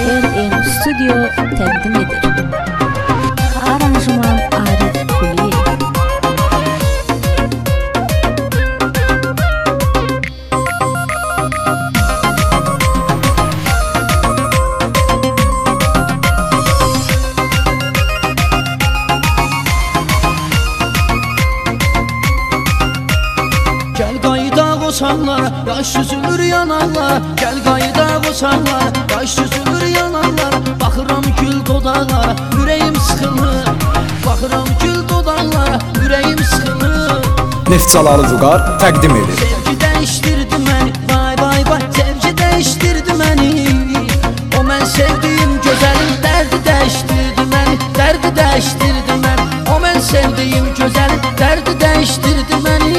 LM Studio təqdim edir. Aranjman Arif Kuliyev. Gel qayıda qoçanlara, yaş süzülür yanarlara. Gel qayıda qoçanlara, yaş süzülür yanarlara. Baxıram gül dodaqlara, ürəyim sıxılır. Baxıram gül dodaqlara, ürəyim sıxılır. Neftçaları Vüqar təqdim edir. Sevgi dəyişdirdi məni, vay vay vay. Sevgi dəyişdirdi məni. O mən sevdiyim gözəlin dərdi dəyişdirdi məni. Dərdi dəyişdirdi məni. O mən sevdiyim gözəlin dərdi dəyişdirdi məni.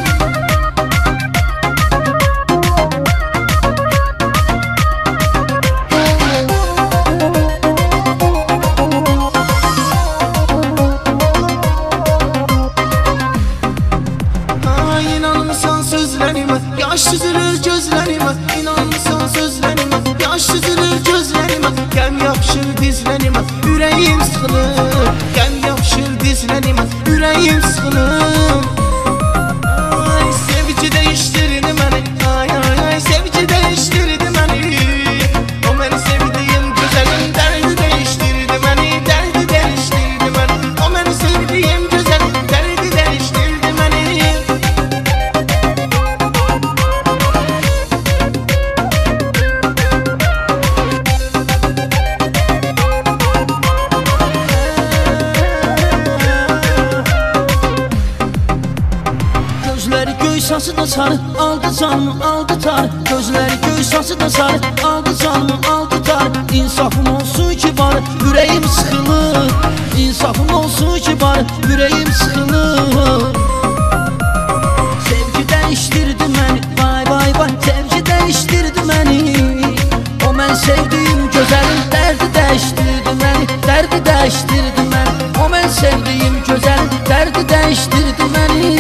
Yaş süzülür gözlerime, inanırsan sözlerime. Yaş süzülür gözlerime, gəm yapışır dizlerime. Ürəyim sıxılır, gəm yapışır dizlerime. Ürəyim sıxılır. Ay, sevgi dəyişdirdi məni. Ay ay ay, sevgi dəyişdirdi məni. O məni sevdiyim gözəlin dərdi dəyişdirdi məni. Dərdi dəyişdirdi məni. O məni sevdiyim gözəlin dərdi dəyişdirdi məni. Gözləri göy sası da sarı, aldı canımı, aldı tarı. Gözləri göy sası da sarı, aldı canımı, aldı tarı. İnsafım olsun ki barı, ürəyim sıxılır. İnsafım olsun ki barı, ürəyim sıxılır. Sevgi dəyişdirdi məni, vay vay vay. Sevgi dəyişdirdi məni. O mən sevdiyim gözəlin dərdi dəyişdirdi məni. Dərdi dəyişdirdi məni. O mən sevdiyim gözəlin dərdi dəyişdirdi məni.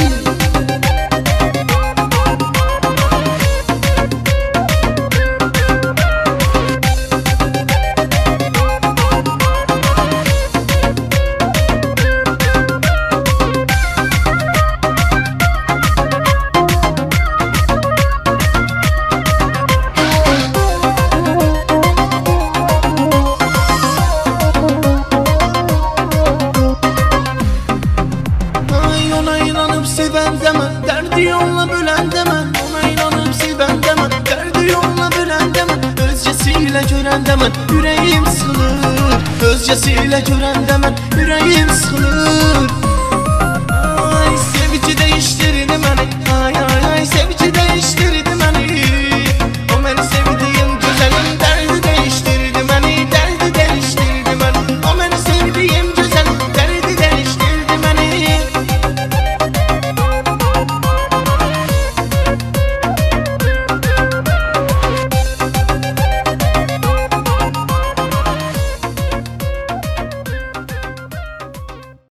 Seven demem, derdi yolla bölen demem. Ona inanıp seven demem, derdi yolla bölen demem. Özcesiyle gören demem, yüreğim sıkılır. Özcesiyle gören demem,